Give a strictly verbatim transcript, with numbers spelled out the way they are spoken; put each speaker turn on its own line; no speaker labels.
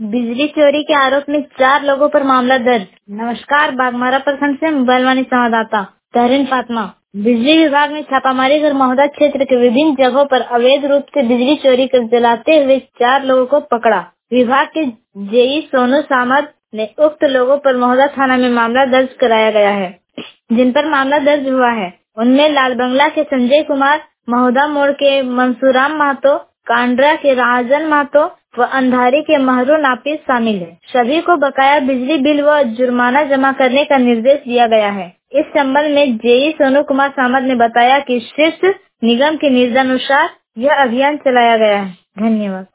बिजली चोरी के आरोप में चार लोगों पर मामला दर्ज। नमस्कार, बागमारा प्रखंड से मोबाइल वाणी संवाददाता तहरीन फातिमा। बिजली विभाग ने छापामारी कर महोदा क्षेत्र के विभिन्न जगहों पर अवैध रूप से बिजली चोरी कर जलाते हुए चार लोगों को पकड़ा। विभाग के जेई सोनू सामंत ने उक्त लोगों पर महोदा थाना में मामला दर्ज कराया गया है। जिन पर मामला दर्ज हुआ है उनमें लाल बंगला के संजय कुमार, महोदा मोड़ के मंसूराम महतो, कांड्रा के राजन महतो व अंधारी के महरू नापिस शामिल है। सभी को बकाया बिजली बिल व जुर्माना जमा करने का निर्देश दिया गया है। इस संबंध में जेई सोनू कुमार सामंत ने बताया कि शीर्ष निगम के निर्देशानुसार यह अभियान चलाया गया है। धन्यवाद।